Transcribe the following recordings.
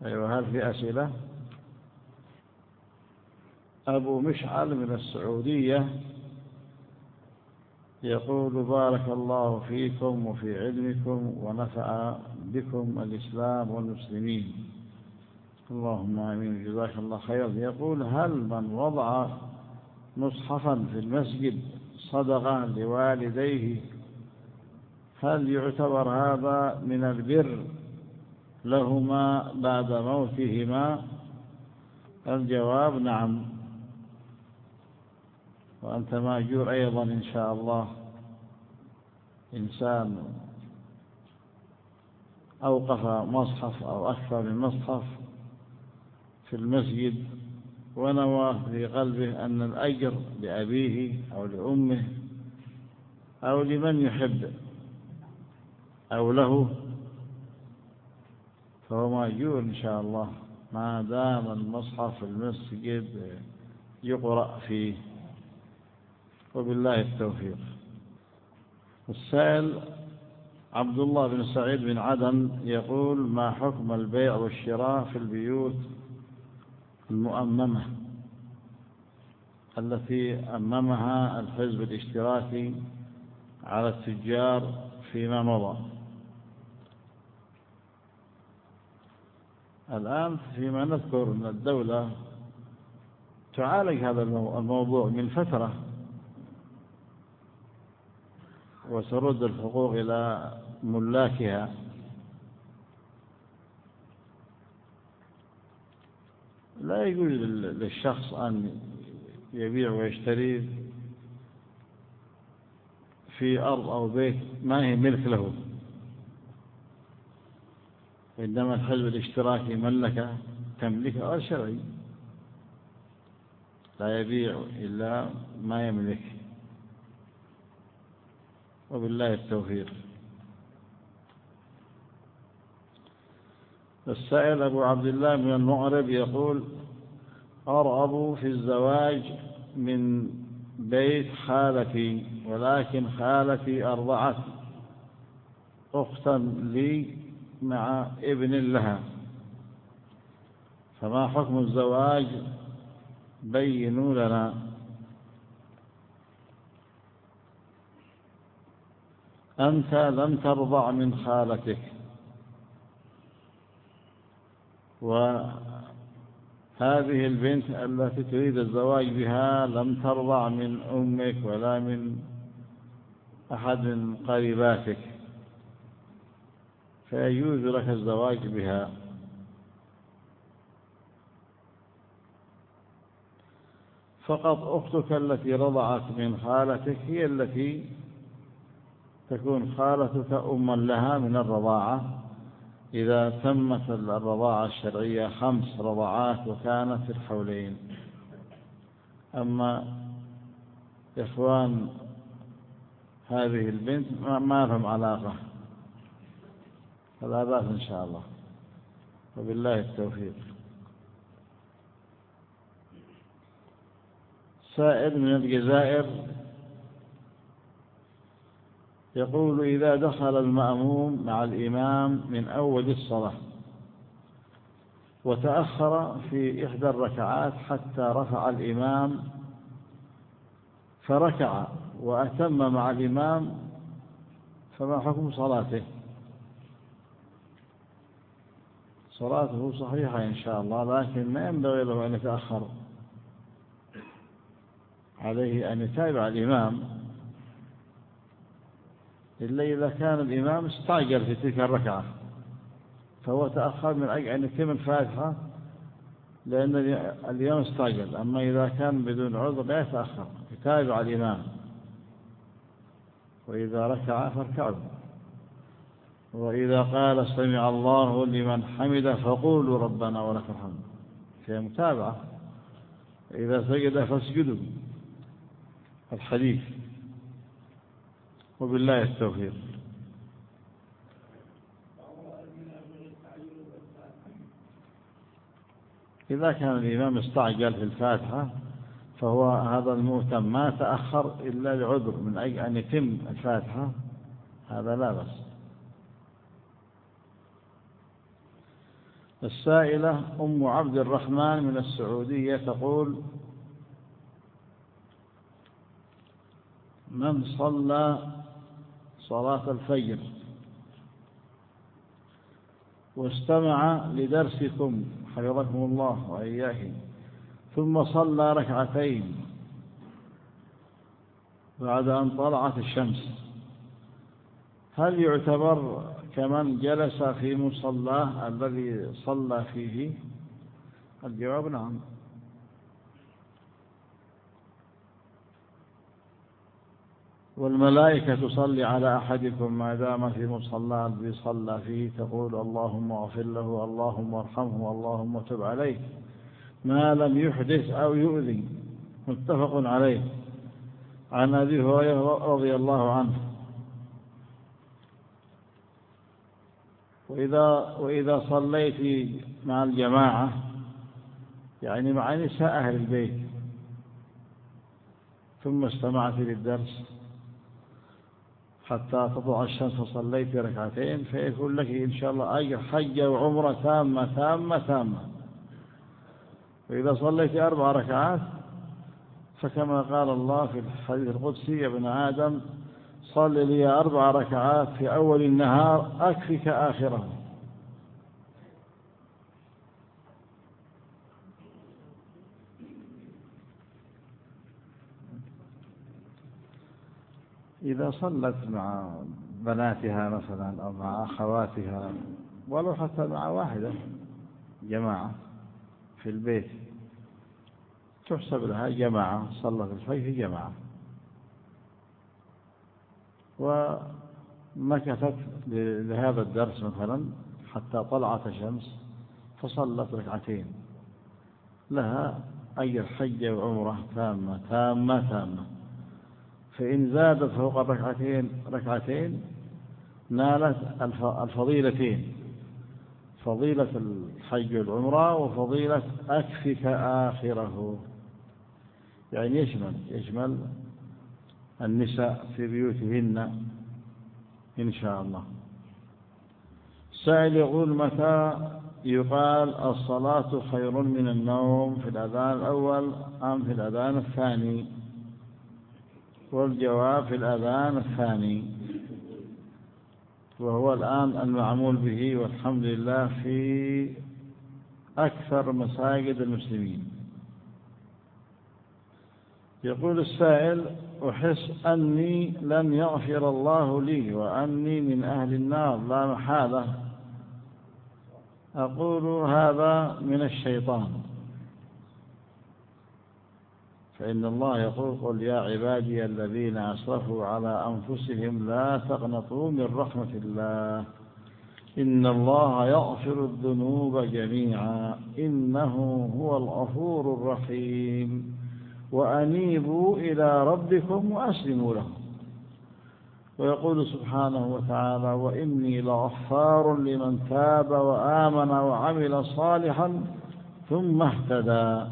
أيوة، هل في أسئلة؟ أبو مشعل من السعودية يقول: بارك الله فيكم وفي علمكم ونفع بكم الإسلام والمسلمين، اللهم آمين، جزاك الله خير. يقول: هل من وضع مصحفا في المسجد صدقة لوالديه هل يعتبر هذا من البر لهما بعد موتهما؟ الجواب: نعم، وأنت مأجور أيضا إن شاء الله. إنسان أوقف مصحف أو أكثر من مصحف في المسجد ونوى في قلبه أن الأجر لأبيه أو لأمه أو لمن يحب أو له، فهو مأجور إن شاء الله ما دام المصحف في المسجد يقرأ فيه، وبالله التوفيق. السائل عبد الله بن سعيد بن عدن يقول: ما حكم البيع والشراء في البيوت المؤممة التي أممها الحزب الاشتراكي على التجار فيما مضى؟ الآن فيما نذكر أن الدولة تعالج هذا الموضوع من فترة وترد الحقوق إلى ملاكها، لا يجوز للشخص أن يبيع ويشتري في أرض أو بيت ما هي ملك له، إنما الحزب الاشتراكي ملكه تملكه شرعي، لا يبيع إلا ما يملك، وبالله التوفيق. السائل أبو عبد الله من المغرب يقول: أرغب في الزواج من بيت خالتي، ولكن خالتي أرضعت أختا لي مع ابن لها، فما حكم الزواج؟ بينوا لنا. أنت لم ترضع من خالتك، وهذه البنت التي تريد الزواج بها لم ترضع من أمك ولا من أحد من قريباتك، فيجوز لك الزواج بها. فقط أختك التي رضعت من خالتك هي التي تكون خالتك أما لها من الرضاعة إذا تمت الرضاعة الشرعية 5 رضعات وكانت في الحولين. أما إخوان هذه البنت ما لهم علاقة، فلا بأس إن شاء الله، وبالله التوفيق. سائل من الجزائر يقول: إذا دخل المأموم مع الإمام من أول الصلاة وتأخر في إحدى الركعات حتى رفع الإمام فركع وأتم مع الإمام، فما حكم صلاته؟ صلاته صحيحة إن شاء الله، لكن ما ينبغي له أن يتأخر، عليه أن يتابع الإمام، إلا إذا كان الإمام استعجل في تلك الركعة فهو تأخر من أجل أن يتم الفاتحة لأن الإمام استعجل. أما إذا كان بدون عذر لا يتأخر، يتابع الإمام، وإذا ركع فاركعوا، وإذا قال سمع الله لمن حمده فقولوا ربنا ولك الحمد، في متابعة. إذا سجد فاسجدوا، الحديث، وبالله التوفيق. إذا كان الإمام استعجل في الفاتحة فهو هذا المؤتم ما تأخر إلا لعذر من أجل أن يتم الفاتحة، هذا لا بأس. السائلة أم عبد الرحمن من السعودية تقول: من صلى صلاة الفجر واستمع لدرسكم حفظكم الله وإياه ثم صلى ركعتين بعد أن طلعت الشمس، هل يعتبر كمن جلس في مصلاه الذي صلى فيه؟ الجواب: نعم. والملائكة تصلي على أحدكم ما دام في مصلاه الذي صلى فيه، تقول: اللهم اغفر له، اللهم ارحمه، اللهم تب عليه، ما لم يحدث أو يؤذي. متفق عليه. عن أبي هريرة رضي الله عنه: وإذا صليت مع الجماعة، يعني مع نساء أهل البيت، ثم استمعت للدرس حتى تطلع الشمس وصليت ركعتين، فيكون لك إن شاء الله أجر حجة وعمرة تامة تامة تامة. وإذا صليت 4 ركعات فكما قال الله في الحديث القدسي: يا ابن آدم صل لي 4 ركعات في أول النهار أكفك آخره. إذا صلت مع بناتها مثلا أو مع أخواتها، ولو حتى مع واحدة جماعة في البيت، تحسب لها جماعة، صلت الفجر جماعة، ومكثت لهذا الدرس مثلا حتى طلعت الشمس فصلت ركعتين، لها أجر حجة وعمرة تامة تامة تامة. فإن زادت فوق ركعتين نالت الفضيلتين: فضيلة الحج والعمرة وفضيلة أكفك آخره. يعني يشمل النساء في بيوتهن إن شاء الله. السائل يقول: متى يقال الصلاة خير من النوم، في الأذان الأول أم في الأذان الثاني؟ والجواب: في الأذان الثاني، وهو الآن المعمول به والحمد لله في أكثر مساجد المسلمين. يقول السائل: أحس أني لن يغفر الله لي وأني من أهل النار لا محالة، أقول هذا من الشيطان، فإن الله يقول: قل يا عبادي الذين أسرفوا على أنفسهم لا تقنطوا من رحمة الله، إن الله يغفر الذنوب جميعا إنه هو الغفور الرحيم، وأنيبوا إلى ربكم وأسلموا له. ويقول سبحانه وتعالى: وإني لغفار لمن تاب وآمن وعمل صالحا ثم اهتدى.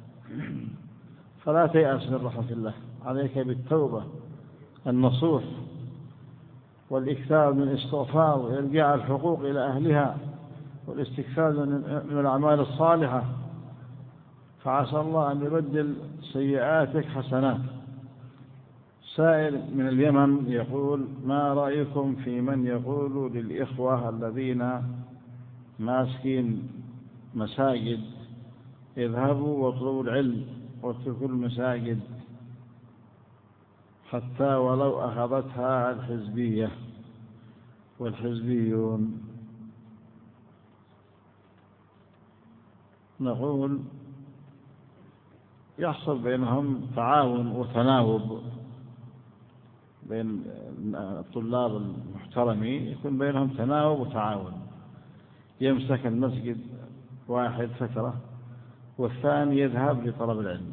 فلا تيأس من رحمة الله، عليك بالتوبة النصوح والإكثار من الاستغفار وإرجاع الحقوق إلى أهلها والاستكثار من الأعمال الصالحة، فعسى الله أن يبدل سيئاتك حسنات. سائل من اليمن يقول: ما رأيكم في من يقول للإخوة الذين ماسكين مساجد: اذهبوا واطلبوا العلم واتركوا المساجد حتى ولو أخذتها الحزبية والحزبيون؟ نقول: يحصل بينهم تعاون وتناوب، بين الطلاب المحترمين يكون بينهم تناوب وتعاون، يمسك المسجد واحد فترة والثاني يذهب لطلب العلم،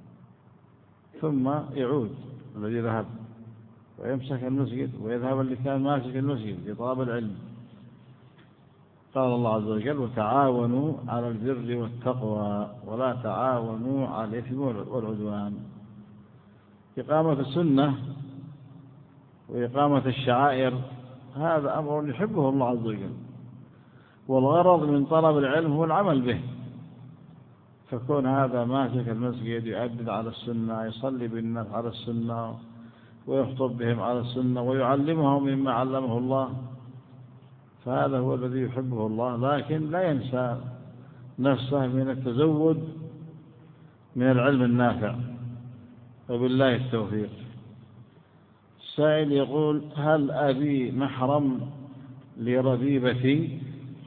ثم يعود الذي ذهب ويمسك المسجد ويذهب اللي كان ماسك المسجد لطلب العلم. قال الله عز وجل: وتعاونوا على البر والتقوى ولا تعاونوا على الإثم والعدوان. إقامة السنة وإقامة الشعائر هذا أمر يحبه الله عز وجل، والغرض من طلب العلم هو العمل به، فكون هذا ماسك المسجد يؤدد على السنة، يصلي بالناس على السنة، ويخطب بهم على السنة، ويعلمهم مما علمه الله، فهذا هو الذي يحبه الله، لكن لا ينسى نفسه من التزود من العلم النافع. وبالله التوفيق. السائل يقول: هل أبي محرم لربيبتي؟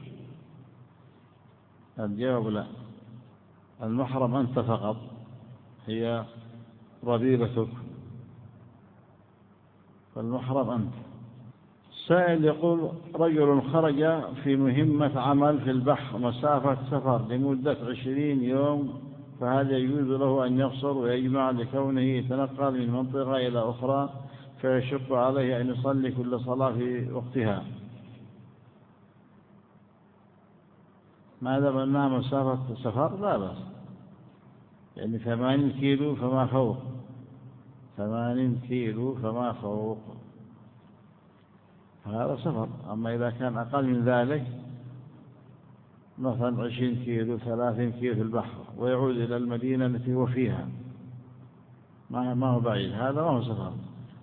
الجواب: لا، المحرم أنت فقط، هي ربيبتك، فالمحرم أنت. السائل يقول: رجل خرج في مهمة عمل في البحر مسافة سفر لمدة 20 يوم، فهل يجوز له أن يقصر ويجمع لكونه يتنقل من منطقة إلى أخرى فيشق عليه أن يصلي كل صلاة في وقتها؟ ما دام أنها مسافة سفر لا بأس، يعني 80 كيلو فما فوق، 80 كيلو فما فوق، هذا سفر. أما إذا كان أقل من ذلك، مثلا 20 كيلو 30 كيلو في البحر ويعود إلى المدينة التي هو فيها، ما هو بعيد، هذا ما هو سفر.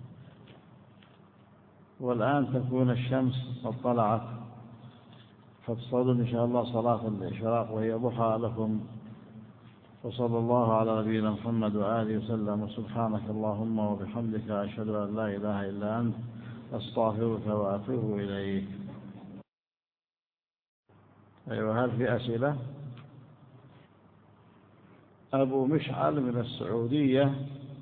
والآن تكون الشمس قد طلعت، فتصلون إن شاء الله صلاة الإشراق وهي ضحى لكم. وصلى الله على نبينا محمد وآله وسلم. وسبحانك اللهم وبحمدك أشهد أن لا إله إلا أنت أستغفرك وأتوب إليك. أيوة، هل في أسئلة؟ أبو مشعل من السعودية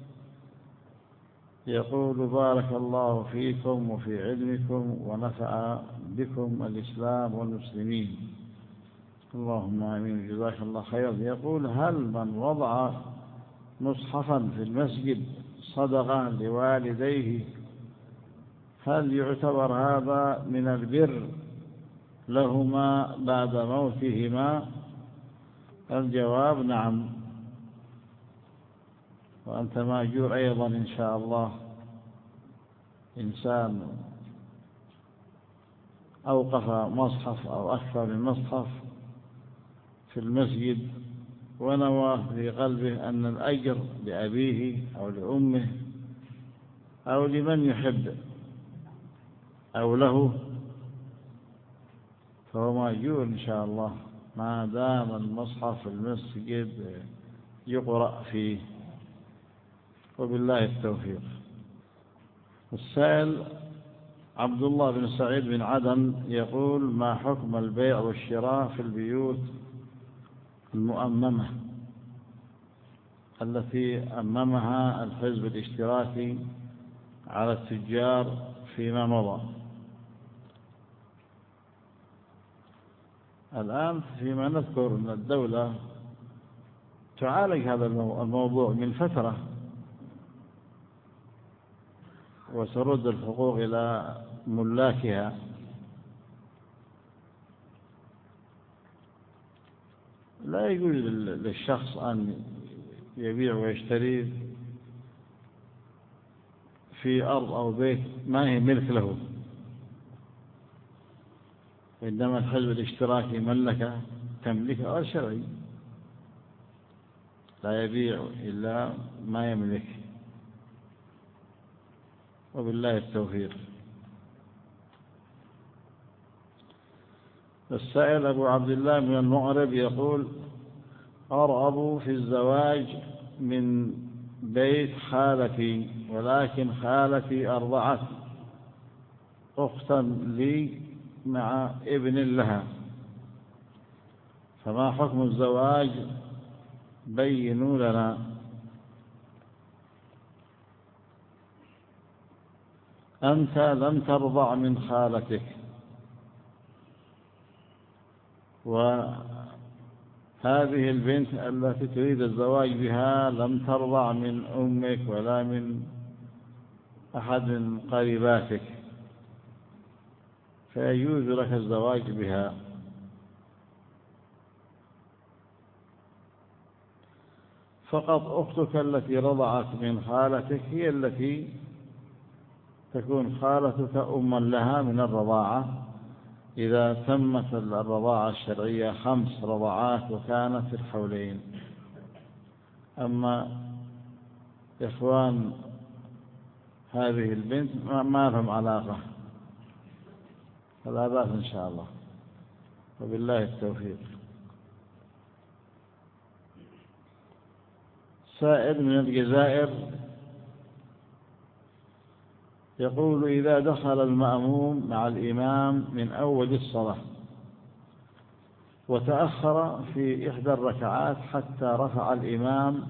يقول: بارك الله فيكم وفي علمكم ونفع بكم الإسلام والمسلمين، اللهم آمين، جزاك الله خيرا. يقول: هل من وضع مصحفا في المسجد صدقة لوالديه هل يعتبر هذا من البر لهما بعد موتهما؟ الجواب: نعم، وأنت مأجور أيضا إن شاء الله. إنسان أوقف مصحف أو أكثر من مصحف في المسجد ونوى في قلبه أن الأجر لأبيه أو لأمه أو لمن يحب أو له، فهو مأجور إن شاء الله ما دام المصحف في المسجد يقرأ فيه. وبالله التوفيق. السائل عبد الله بن سعيد بن عدن يقول: ما حكم البيع والشراء في البيوت المؤممة التي أممها الحزب الاشتراكي على التجار فيما مضى؟ الآن فيما نذكر أن الدولة تعالج هذا الموضوع من فترة وترد الحقوق إلى ملاكها، لا يجوز للشخص أن يبيع ويشتري في أرض أو بيت ما هي ملك له، إنما الحزب الاشتراكي ملكه تملكه الشرعي، لا يبيع إلا ما يملك. وبالله التوفيق. السائل أبو عبد الله من المغرب يقول: أرغب في الزواج من بيت خالتي، ولكن خالتي أرضعت أختا لي مع ابن لها، فما حكم الزواج؟ بينوا لنا. أنت لم ترضع من خالتك، وهذه البنت التي تريد الزواج بها لم ترضع من أمك ولا من أحد من قريباتك، فيجوز لك الزواج بها. فقط أختك التي رضعت من خالتك هي التي تكون خالتك أما لها من الرضاعة، إذا تمت الرضاعة الشرعية 5 رضعات وكانت في الحولين. أما إخوان هذه البنت ما لهم علاقة، فلا بأس إن شاء الله، وبالله التوفيق. سائل من الجزائر يقول: إذا دخل المأموم مع الإمام من أول الصلاة وتأخر في إحدى الركعات حتى رفع الإمام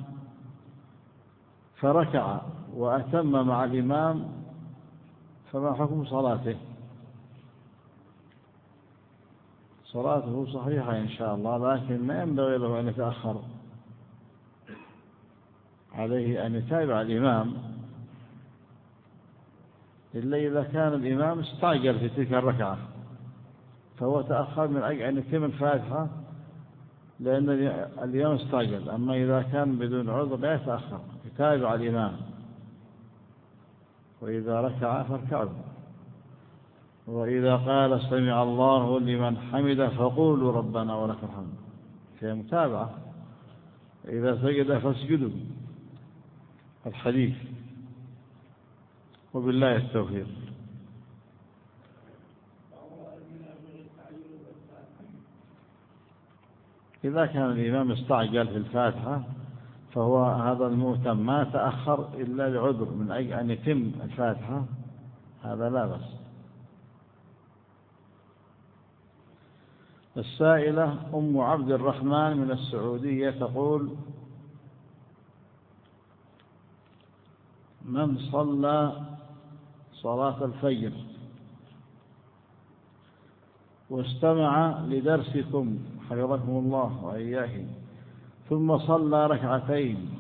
فركع وأتم مع الإمام، فما حكم صلاته؟ صلاته صحيحة إن شاء الله، لكن ما ينبغي له أن يتأخر، عليه أن يتابع الإمام، إلا إذا كان الإمام استعجل في تلك الركعة فهو تأخر من أجل أن يتم الفاتحة لأن الإمام استعجل. أما إذا كان بدون عذر لا يتأخر، يتابع الإمام، وإذا ركع فاركعوا، وإذا قال سمع الله لمن حمده فقولوا ربنا ولك الحمد، في متابعة. إذا سجد فاسجدوا، الحديث، وبالله التوفيق. إذا كان الإمام استعجل في الفاتحة فهو هذا المؤتم ما تأخر إلا لعذر من أجل أن يتم الفاتحة، هذا لا بأس. السائلة أم عبد الرحمن من السعودية تقول: من صلى صلاة الفجر واستمع لدرسكم حفظكم الله وإياه ثم صلى ركعتين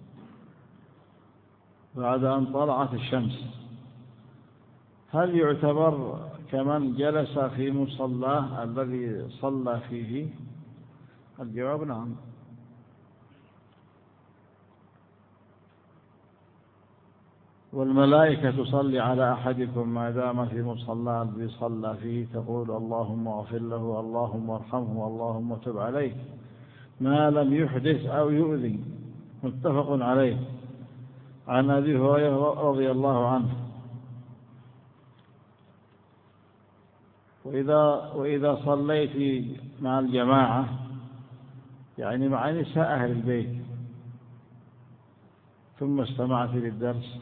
بعد أن طلعت الشمس، هل يعتبر كمن جلس في مصلاه الذي صلى فيه؟ الجواب نعم. والملائكة تصلي على أحدكم ما دام في مصلاه الذي صلى فيه، تقول: اللهم اغفر له، اللهم ارحمه، اللهم تب عليه، ما لم يحدث أو يؤذي. متفق عليه، عن أبي هريرة رضي الله عنه. وإذا صليت مع الجماعة، يعني مع نساء أهل البيت، ثم استمعت للدرس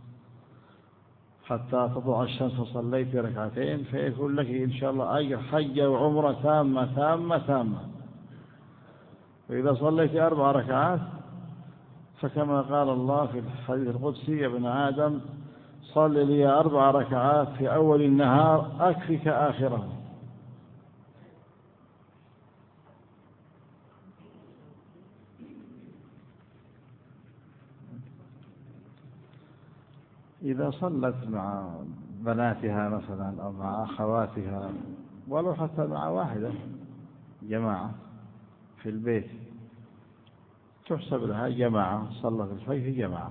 حتى تطلع الشمس وصليت ركعتين، فيكون لك إن شاء الله أجر حجة وعمرة تامة تامة تامة. وإذا صليت 4 ركعات فكما قال الله في الحديث القدسي: يا ابن آدم صل لي 4 ركعات في أول النهار أكفك آخره. إذا صلت مع بناتها مثلا أو مع أخواتها، ولو حتى مع واحدة جماعة في البيت، تحسب لها جماعة، صلت الفجر في جماعة،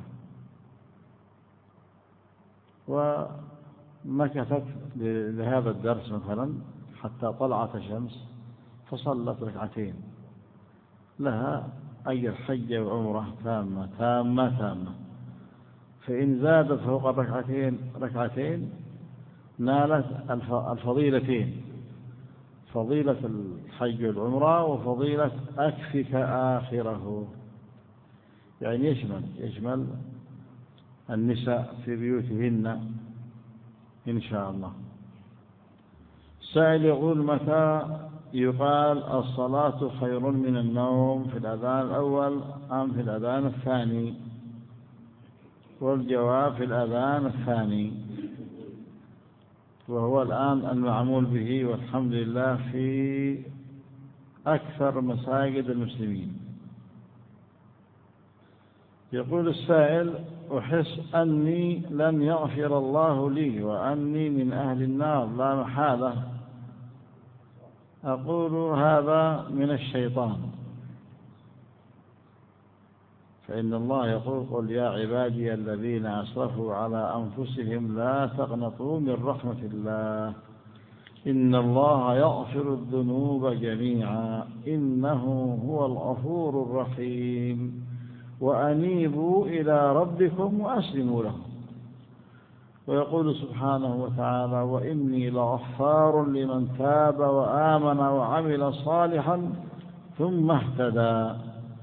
ومكثت لهذا الدرس مثلا حتى طلعت الشمس فصلت ركعتين، لها أجر حجة وعمرة تامة تامة تامة. فإن زادت فوق ركعتين نالت الفضيلتين: فضيلة الحج والعمرة وفضيلة أكفك آخره. يعني يشمل النساء في بيوتهن إن شاء الله. السائل يقول: متى يقال الصلاة خير من النوم، في الأذان الأول أم في الأذان الثاني؟ والجواب: في الأذان الثاني، وهو الآن المعمول به والحمد لله في أكثر مساجد المسلمين. يقول السائل: أحس أني لن يغفر الله لي وأني من أهل النار لا محالة، أقول هذا من الشيطان، فإن الله يقول: قل يا عبادي الذين أسرفوا على أنفسهم لا تقنطوا من رحمة الله إن الله يغفر الذنوب جميعا إنه هو الغفور الرحيم وأنيبوا إلى ربكم وأسلموا له. ويقول سبحانه وتعالى وإني لغفار لمن تاب وآمن وعمل صالحا ثم اهتدى.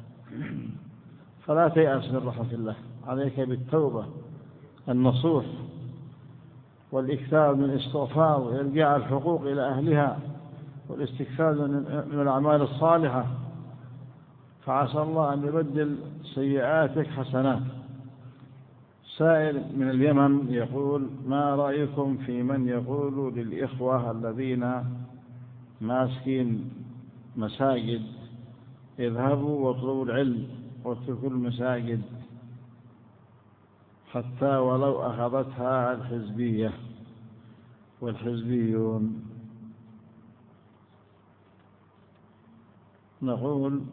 فلا تيأس من رحمة الله، عليك بالتوبة النصوح والإكثار من الاستغفار وإرجاع الحقوق إلى أهلها والاستكثار من الأعمال الصالحة، فعسى الله أن يبدل سيئاتك حسنات. سائل من اليمن يقول ما رأيكم في من يقول للإخوة الذين ماسكين مساجد اذهبوا واطلبوا العلم واتركوا المساجد حتى ولو أخذتها الحزبية والحزبيون؟ نقول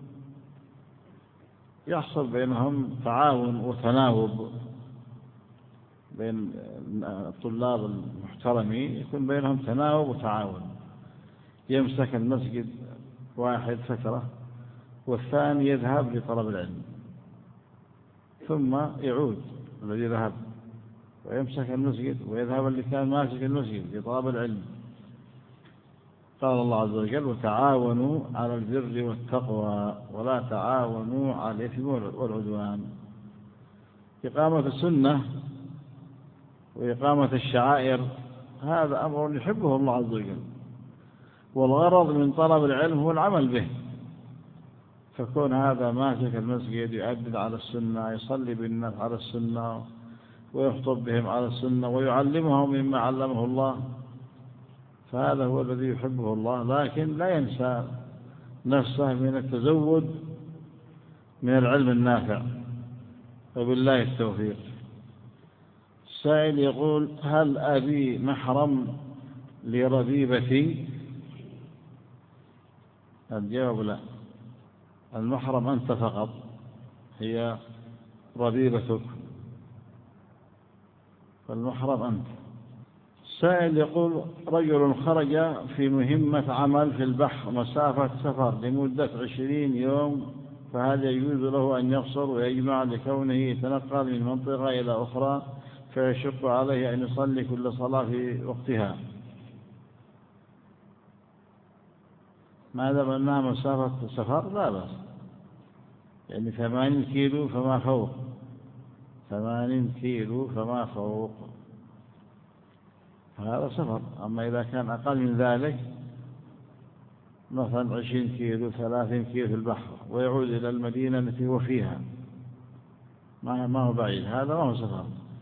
يحصل بينهم تعاون وتناوب بين الطلاب المحترمين، يكون بينهم تناوب وتعاون. يمسك المسجد واحد فترة والثاني يذهب لطلب العلم ثم يعود الذي ذهب ويمسك المسجد ويذهب اللي كان ماسك المسجد لطلب العلم. قال الله عز وجل وتعاونوا على البر والتقوى ولا تعاونوا على الإثم والعدوان. إقامة السنة وإقامة الشعائر هذا أمر يحبه الله عز وجل، والغرض من طلب العلم هو العمل به. فكون هذا ماسك المسجد يؤدد على السنة، يصلي بالناس على السنة ويخطب بهم على السنة ويعلمهم مما علمه الله، فهذا هو الذي يحبه الله، لكن لا ينسى نفسه من التزود من العلم النافع. وبالله التوفيق. السائل يقول هل أبي محرم لربيبتي؟ الجواب لا، المحرم أنت فقط، هي ربيبتك، فالمحرم أنت. السائل يقول رجل خرج في مهمة عمل في البحر مسافة سفر لمدة 20 يوم، فهل يجوز له أن يقصر ويجمع لكونه يتنقل من منطقة إلى أخرى فيشق عليه أن يصلي كل صلاة في وقتها؟ ما دام أنها مسافة سفر لا بأس، يعني 80 كيلو فما فوق، 80 كيلو فما فوق هذا سفر. أما إذا كان أقل من ذلك مثلا 20 كيلو 30 كيلو في البحر ويعود إلى المدينة التي هو فيها ما هو بعيد، هذا ما هو سفر.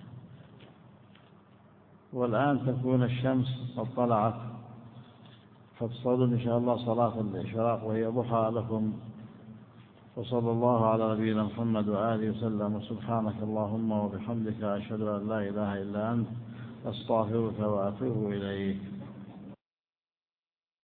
والآن تكون الشمس قد طلعت، فتصلون إن شاء الله صلاة الإشراق وهي ضحى لكم. وصلى الله على نبينا محمد وآله وسلم. وسبحانك اللهم وبحمدك أشهد أن لا إله إلا أنت أستغفرك وأتوب إليك.